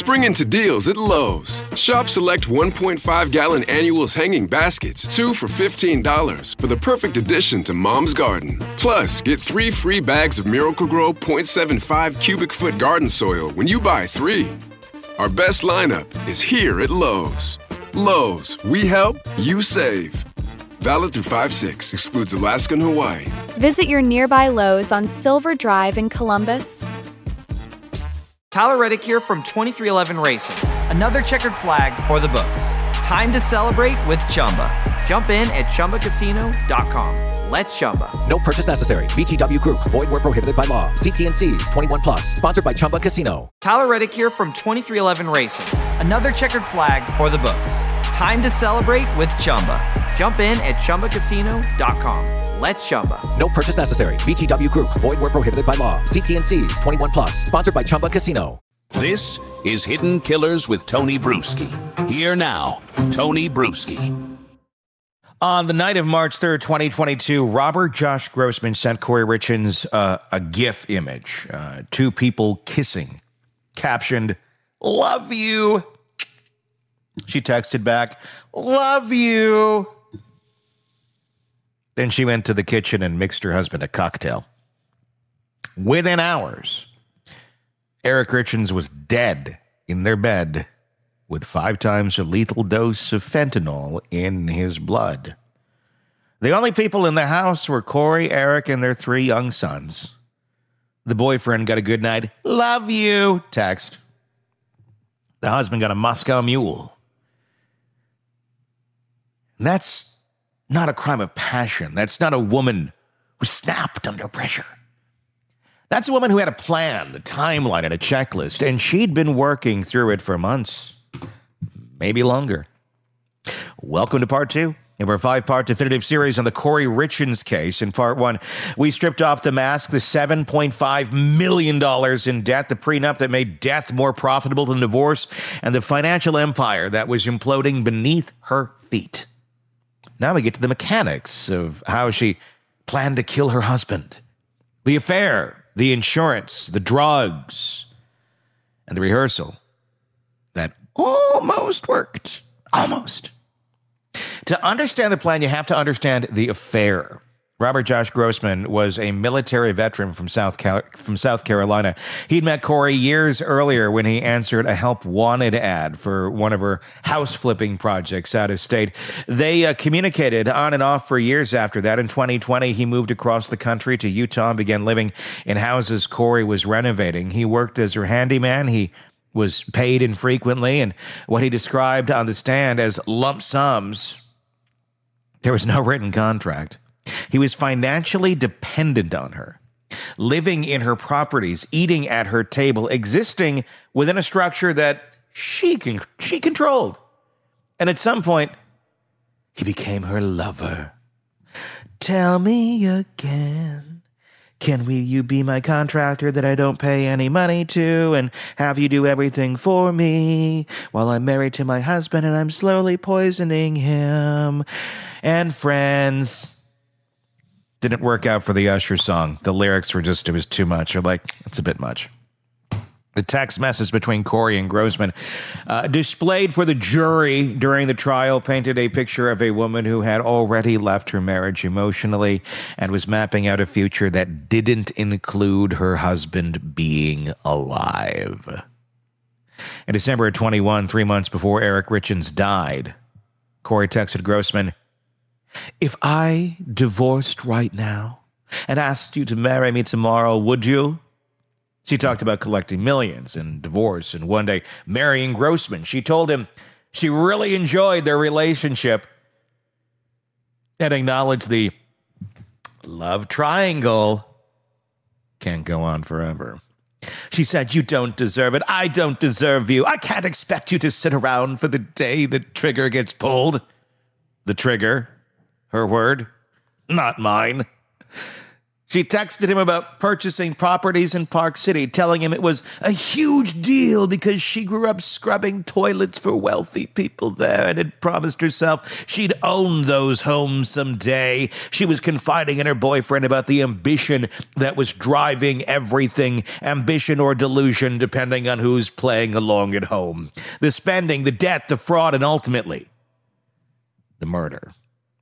Spring into deals at Lowe's. Shop select 1.5-gallon annuals hanging baskets, 2 for $15, for the perfect addition to Mom's garden. Plus, get 3 free bags of Miracle-Gro 0.75 cubic foot garden soil when you buy 3. Our best lineup is here at Lowe's. Lowe's, we help, you save. Valid through 5/6, excludes Alaska and Hawaii. Visit your nearby Lowe's on Silver Drive in Columbus. Tyler Reddick here from 2311 Racing. Another checkered flag for the books. Time to celebrate with Chumba. Jump in at ChumbaCasino.com. Let's Chumba. No purchase necessary. VGW Group. Void where prohibited by law. See T&Cs. 21 plus. Sponsored by Chumba Casino. Tyler Reddick here from 2311 Racing. Another checkered flag for the books. Time to celebrate with Chumba. Jump in at ChumbaCasino.com. Let's Chumba. No purchase necessary. VGW Group. Void where prohibited by law. See T&Cs. 21 plus. Sponsored by Chumba Casino. This is Hidden Killers with Tony Bruschi. Here now, Tony Bruschi. On the night of March 3rd, 2022, Robert Josh Grossman sent Corey Richins a GIF image. 2 people kissing. Captioned, "Love you." She texted back, "Love you." Then she went to the kitchen and mixed her husband a cocktail. Within hours, Eric Richins was dead in their bed with 5 times a lethal dose of fentanyl in his blood. The only people in the house were Corey, Eric, and their 3 young sons. The boyfriend got a good night, "Love you" text. The husband got a Moscow Mule. And that's not a crime of passion. That's not a woman who snapped under pressure. That's a woman who had a plan, a timeline, and a checklist, and she'd been working through it for months, maybe longer. Welcome to part 2 of our 5-part definitive series on the Corey Richins case. In part 1, we stripped off the mask, the $7.5 million in debt, the prenup that made death more profitable than divorce, and the financial empire that was imploding beneath her feet. Now we get to the mechanics of how she planned to kill her husband. The affair, the insurance, the drugs, and the rehearsal that almost worked. Almost. To understand the plan, you have to understand the affair. Robert Josh Grossman was a military veteran from South Carolina. He'd met Corey years earlier when he answered a help wanted ad for one of her house flipping projects out of state. They communicated on and off for years after that. In 2020, he moved across the country to Utah and began living in houses Corey was renovating. He worked as her handyman. He was paid infrequently, and what he described on the stand as lump sums. There was no written contract. He was financially dependent on her, living in her properties, eating at her table, existing within a structure that she controlled. And at some point, he became her lover. Tell me again, you be my contractor that I don't pay any money to and have you do everything for me while I'm married to my husband and I'm slowly poisoning him. And friends. Didn't work out for the Usher song. The lyrics were just, it was too much. You're like, it's a bit much. The text message between Corey and Grossman, displayed for the jury during the trial, painted a picture of a woman who had already left her marriage emotionally and was mapping out a future that didn't include her husband being alive. In December of 21, 3 months before Eric Richins died, Corey texted Grossman, "If I divorced right now and asked you to marry me tomorrow, would you?" She talked about collecting millions and divorce and one day marrying Grossman. She told him she really enjoyed their relationship and acknowledged the love triangle can't go on forever. She said, "You don't deserve it. I don't deserve you. I can't expect you to sit around for the day the trigger gets pulled." The trigger. Her word, not mine. She texted him about purchasing properties in Park City, telling him it was a huge deal because she grew up scrubbing toilets for wealthy people there and had promised herself she'd own those homes someday. She was confiding in her boyfriend about the ambition that was driving everything, ambition or delusion, depending on who's playing along at home. The spending, the debt, the fraud, and ultimately, the murder.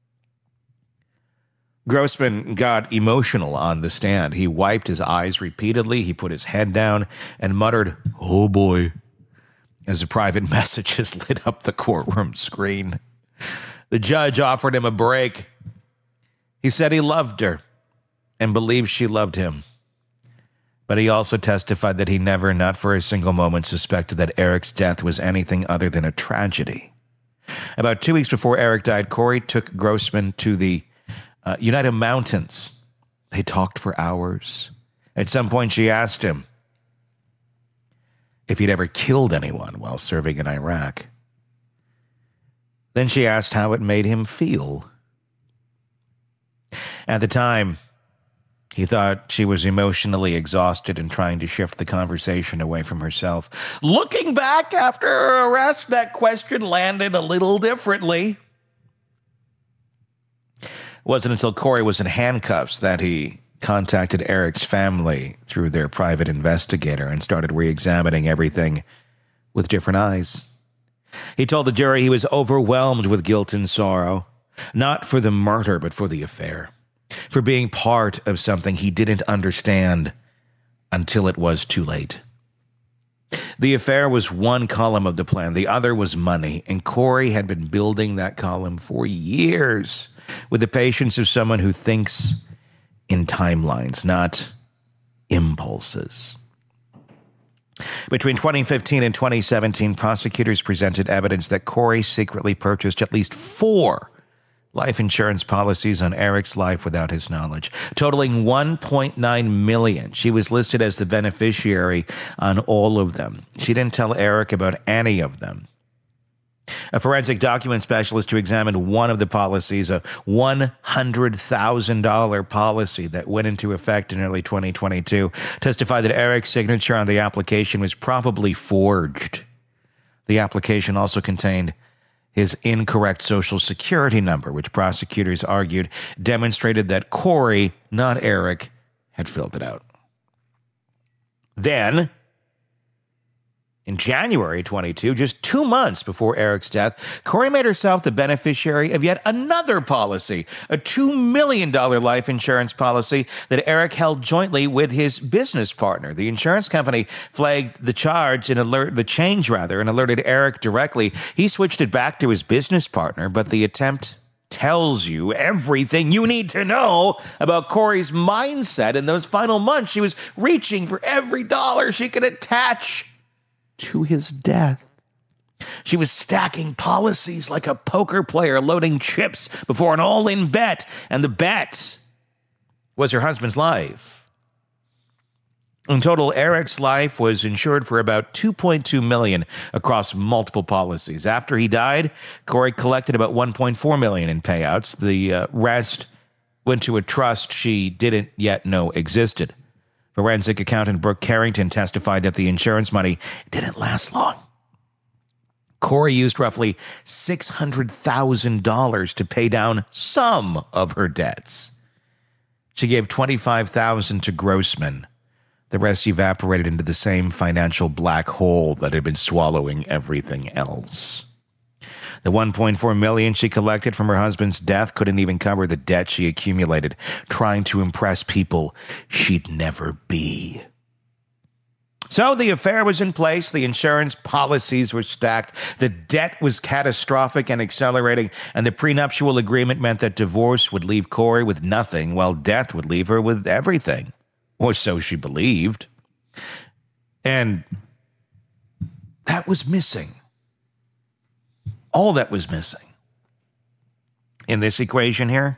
Grossman got emotional on the stand. He wiped his eyes repeatedly. He put his head down and muttered, "Oh boy," as the private messages lit up the courtroom screen. The judge offered him a break. He said he loved her and believed she loved him. But he also testified that he never, not for a single moment, suspected that Eric's death was anything other than a tragedy. About 2 weeks before Eric died, Corey took Grossman to the United Mountains. They talked for hours. At some point, she asked him if he'd ever killed anyone while serving in Iraq. Then she asked how it made him feel. At the time, he thought she was emotionally exhausted and trying to shift the conversation away from herself. Looking back after her arrest, that question landed a little differently. It wasn't until Corey was in handcuffs that he contacted Eric's family through their private investigator and started re-examining everything with different eyes. He told the jury he was overwhelmed with guilt and sorrow, not for the murder, but for the affair, for being part of something he didn't understand until it was too late. The affair was one column of the plan. The other was money, and Corey had been building that column for years with the patience of someone who thinks in timelines, not impulses. Between 2015 and 2017, prosecutors presented evidence that Corey secretly purchased at least 4 life insurance policies on Eric's life without his knowledge, totaling $1.9 million. She was listed as the beneficiary on all of them. She didn't tell Eric about any of them. A forensic document specialist who examined one of the policies, a $100,000 policy that went into effect in early 2022, testified that Eric's signature on the application was probably forged. The application also contained his incorrect Social Security number, which prosecutors argued demonstrated that Corey, not Eric, had filled it out. Then, in January 22, just 2 months before Eric's death, Corey made herself the beneficiary of yet another policy, a $2 million life insurance policy that Eric held jointly with his business partner. The insurance company flagged the change and alerted Eric directly. He switched it back to his business partner, but the attempt tells you everything you need to know about Corey's mindset in those final months. She was reaching for every dollar she could attach to his death. She was stacking policies like a poker player loading chips before an all-in bet, and the bet was her husband's life. In total, Eric's life was insured for about $2.2 million across multiple policies. After he died, Corey collected about $1.4 million in payouts. The rest went to a trust she didn't yet know existed. Forensic accountant Brooke Carrington testified that the insurance money didn't last long. Corey used roughly $600,000 to pay down some of her debts. She gave $25,000 to Grossman. The rest evaporated into the same financial black hole that had been swallowing everything else. The $1.4 million she collected from her husband's death couldn't even cover the debt she accumulated, trying to impress people she'd never be. So the affair was in place, the insurance policies were stacked, the debt was catastrophic and accelerating, and the prenuptial agreement meant that divorce would leave Corey with nothing, while death would leave her with everything. Or so she believed. And that was missing. All that was missing in this equation here,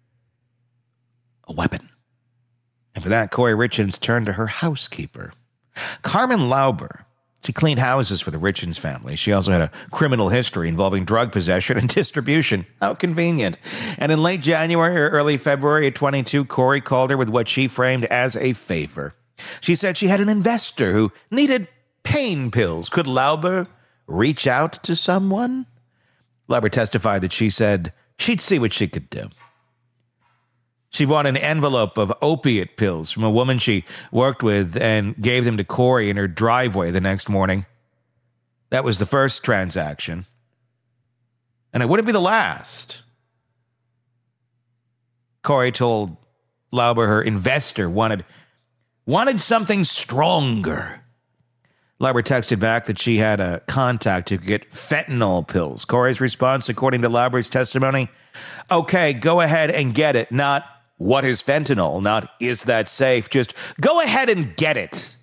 a weapon. And for that, Corey Richins turned to her housekeeper. Carmen Lauber She cleaned houses for the Richens family. She also had a criminal history involving drug possession and distribution. How convenient. And in late January or early February of 22, Corey called her with what she framed as a favor. She said she had an investor who needed pain pills. Could Lauber reach out to someone? Lauber testified that she said she'd see what she could do. She bought an envelope of opiate pills from a woman she worked with and gave them to Corey in her driveway the next morning. That was the first transaction. And it wouldn't be the last. Corey told Lauber her investor wanted something stronger. Lauber texted back that she had a contact who could get fentanyl pills. Corey's response, according to Lauber's testimony, okay, go ahead and get it, not what is fentanyl, not is that safe, just go ahead and get it.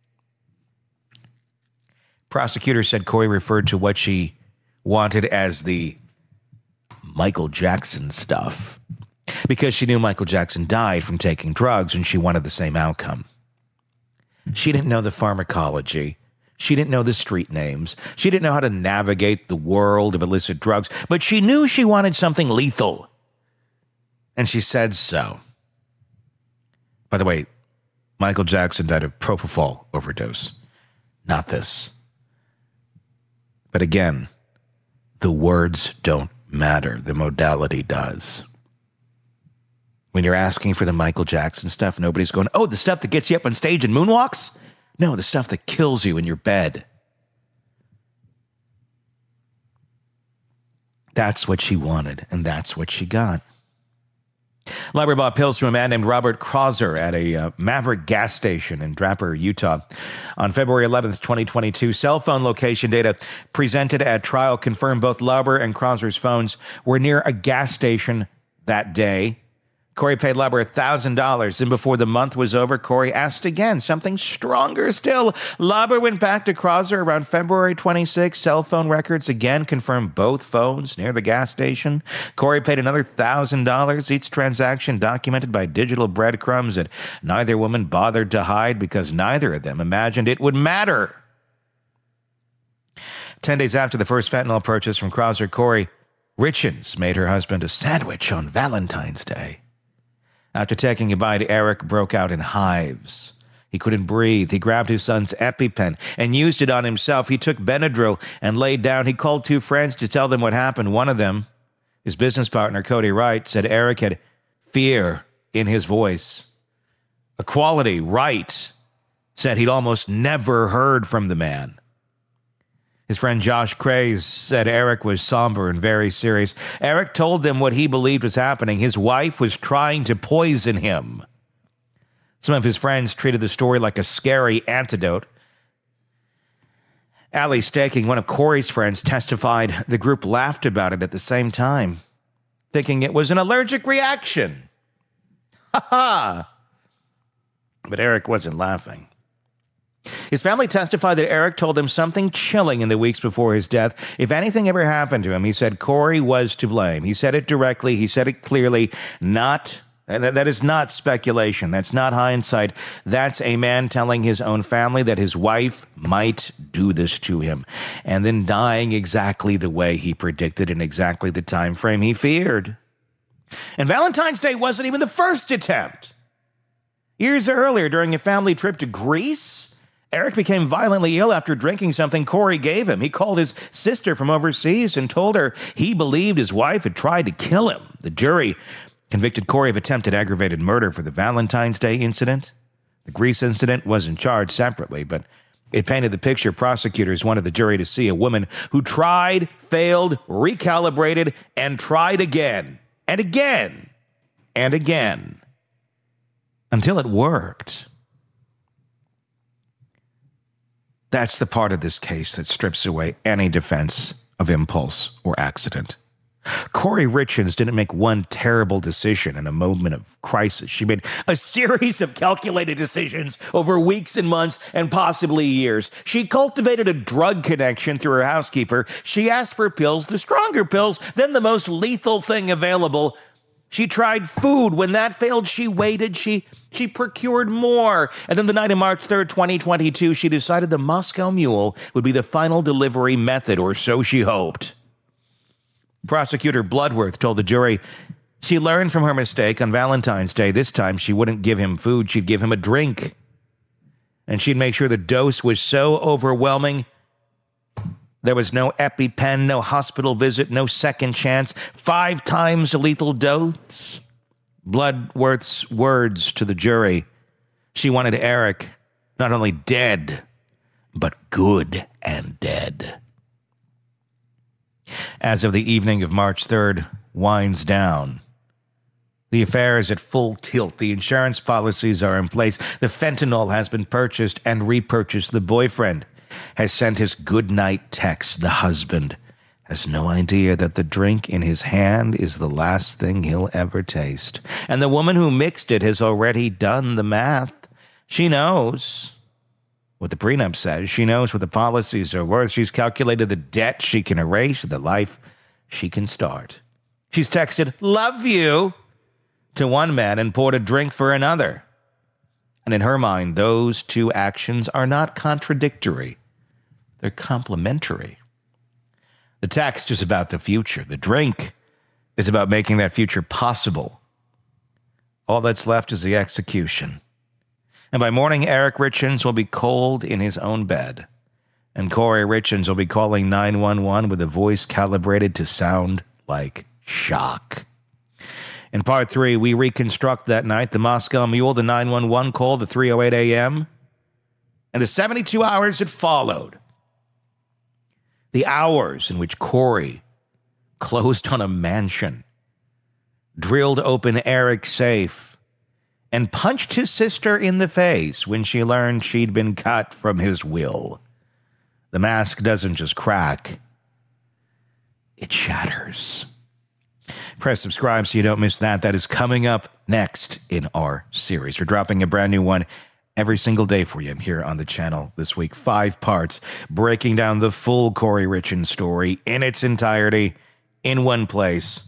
Prosecutors said Corey referred to what she wanted as the Michael Jackson stuff because she knew Michael Jackson died from taking drugs and she wanted the same outcome. She didn't know the pharmacology. She didn't know the street names. She didn't know how to navigate the world of illicit drugs, but she knew she wanted something lethal. And she said so. By the way, Michael Jackson died of propofol overdose. Not this. But again, the words don't matter. The modality does. When you're asking for the Michael Jackson stuff, nobody's going, oh, the stuff that gets you up on stage and moonwalks? No, the stuff that kills you in your bed. That's what she wanted, and that's what she got. Lauber bought pills from a man named Robert Krauser at a Maverick gas station in Draper, Utah. On February 11th, 2022, cell phone location data presented at trial confirmed both Lauber and Krauser's phones were near a gas station that day. Corey paid Lauber $1,000. Then before the month was over, Corey asked again, something stronger still. Lauber went back to Krauser around February 26. Cell phone records again confirmed both phones near the gas station. Corey paid another $1,000. Each transaction documented by digital breadcrumbs that neither woman bothered to hide because neither of them imagined it would matter. 10 days after the first fentanyl purchase from Krauser, Corey Richens made her husband a sandwich on Valentine's Day. After taking a bite, Eric broke out in hives. He couldn't breathe. He grabbed his son's EpiPen and used it on himself. He took Benadryl and laid down. He called two friends to tell them what happened. One of them, his business partner, Cody Wright, said Eric had fear in his voice. A quality Wright said he'd almost never heard from the man. His friend Josh Craze said Eric was somber and very serious. Eric told them what he believed was happening. His wife was trying to poison him. Some of his friends treated the story like a scary antidote. Allie Staking, one of Corey's friends, testified the group laughed about it at the same time, thinking it was an allergic reaction. Ha ha! But Eric wasn't laughing. His family testified that Eric told him something chilling in the weeks before his death. If anything ever happened to him, he said Corey was to blame. He said it directly. He said it clearly. That is not speculation. That's not hindsight. That's a man telling his own family that his wife might do this to him and then dying exactly the way he predicted in exactly the time frame he feared. And Valentine's Day wasn't even the first attempt. Years earlier, during a family trip to Greece, Eric became violently ill after drinking something Corey gave him. He called his sister from overseas and told her he believed his wife had tried to kill him. The jury convicted Corey of attempted aggravated murder for the Valentine's Day incident. The Greece incident wasn't charged separately, but it painted the picture prosecutors wanted the jury to see: a woman who tried, failed, recalibrated, and tried again, and again, and again, until it worked. That's the part of this case that strips away any defense of impulse or accident. Corey Richens didn't make one terrible decision in a moment of crisis. She made a series of calculated decisions over weeks and months and possibly years. She cultivated a drug connection through her housekeeper. She asked for pills, the stronger pills, then the most lethal thing available. She tried food. When that failed, she waited. She procured more. And then the night of March 3rd, 2022, she decided the Moscow Mule would be the final delivery method, or so she hoped. Prosecutor Bloodworth told the jury she learned from her mistake on Valentine's Day. This time, she wouldn't give him food. She'd give him a drink. And she'd make sure the dose was so overwhelming there was no EpiPen, no hospital visit, no second chance. 5 times a lethal dose. Bloodworth's words to the jury. She wanted Eric not only dead, but good and dead. As of the evening of March 3rd winds down, the affair is at full tilt. The insurance policies are in place. The fentanyl has been purchased and repurchased. The boyfriend has sent his goodnight text. The husband has no idea that the drink in his hand is the last thing he'll ever taste. And the woman who mixed it has already done the math. She knows what the prenup says. She knows what the policies are worth. She's calculated the debt she can erase, the life she can start. She's texted, "Love you," to one man and poured a drink for another. And in her mind, those two actions are not contradictory. They're complementary. The text is about the future. The drink is about making that future possible. All that's left is the execution. And by morning, Eric Richins will be cold in his own bed. And Corey Richins will be calling 911 with a voice calibrated to sound like shock. In part 3, we reconstruct that night, the Moscow Mule, the 911 call, the 3:08 a.m., and the 72 hours that followed. The hours in which Corey closed on a mansion, drilled open Eric's safe, and punched his sister in the face when she learned she'd been cut from his will. The mask doesn't just crack, it shatters. Press subscribe so you don't miss that. That is coming up next in our series. We're dropping a brand new one every single day for you here on the channel this week. 5 parts breaking down the full Corey Richins story in its entirety in one place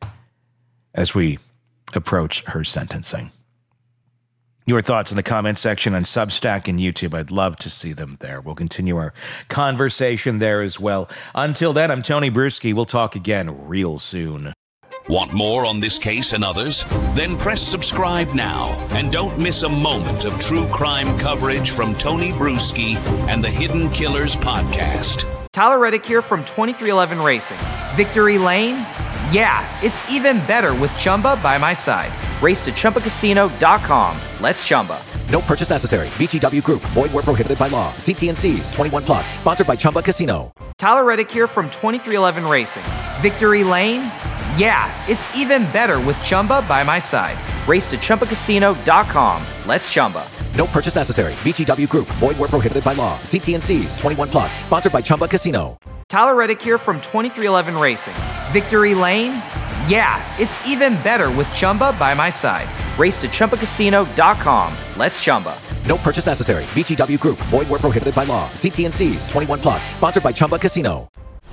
as we approach her sentencing. Your thoughts in the comment section on Substack and YouTube. I'd love to see them there. We'll continue our conversation there as well. Until then, I'm Tony Bruschi. We'll talk again real soon. Want more on this case and others? Then press subscribe now and don't miss a moment of true crime coverage from Tony Bruschi and the Hidden Killers podcast. Tyler Reddick here from 2311 Racing. Victory Lane? Yeah, it's even better with Chumba by my side. Race to ChumbaCasino.com. Let's Chumba. No purchase necessary. VGW Group. Void where prohibited by law. See T&Cs. 21 plus. Sponsored by Chumba Casino. Tyler Reddick here from 2311 Racing. Victory Lane? Yeah, it's even better with Chumba by my side. Race to ChumbaCasino.com. Let's Chumba. No purchase necessary. VGW Group. Void where prohibited by law. See T&Cs. 21 plus. Sponsored by Chumba Casino. Tyler Reddick here from 2311 Racing. Victory Lane? Yeah, it's even better with Chumba by my side. Race to ChumbaCasino.com. Let's Chumba. No purchase necessary. VGW Group. Void where prohibited by law. See T&Cs. 21 plus. Sponsored by Chumba Casino.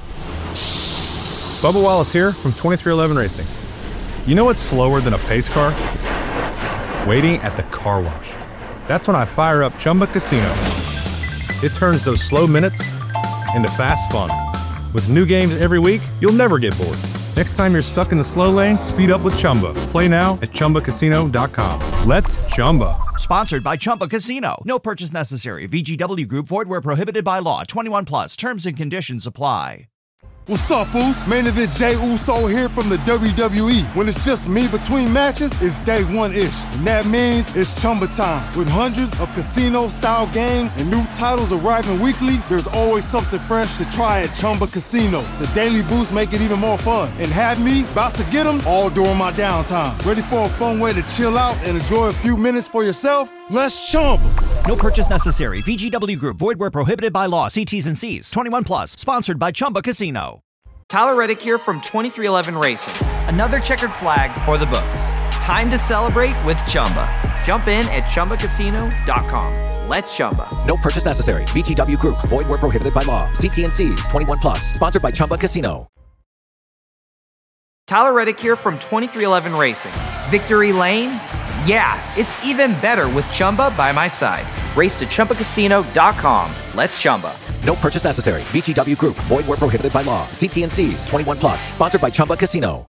Bubba Wallace here from 2311 Racing. You know what's slower than a pace car? Waiting at the car wash. That's when I fire up Chumba Casino. It turns those slow minutes into fast fun. With new games every week, you'll never get bored. Next time you're stuck in the slow lane, speed up with Chumba. Play now at ChumbaCasino.com. Let's Chumba. Sponsored by Chumba Casino. No purchase necessary. VGW Group. Void where prohibited by law. 21 plus. Terms and conditions apply. What's up, fools? Main event Jey Uso here from the WWE. When it's just me between matches, it's day one-ish. And that means it's Chumba time. With hundreds of casino-style games and new titles arriving weekly, there's always something fresh to try at Chumba Casino. The daily boosts make it even more fun. And have me about to get them all during my downtime. Ready for a fun way to chill out and enjoy a few minutes for yourself? Let's Chumba. No purchase necessary. VGW Group. Void where prohibited by law. See T's and C's. 21 plus. Sponsored by Chumba Casino. Tyler Reddick here from 2311 Racing. Another checkered flag for the books. Time to celebrate with Chumba. Jump in at ChumbaCasino.com. Let's Chumba. No purchase necessary. VGW Group. Void where prohibited by law. See T&Cs. 21 plus. Sponsored by Chumba Casino. Tyler Reddick here from 2311 Racing. Victory Lane? Yeah, it's even better with Chumba by my side. Race to ChumbaCasino.com. Let's Chumba. No purchase necessary. VGW Group. Void where prohibited by law. See T&Cs. 21 plus. Sponsored by Chumba Casino.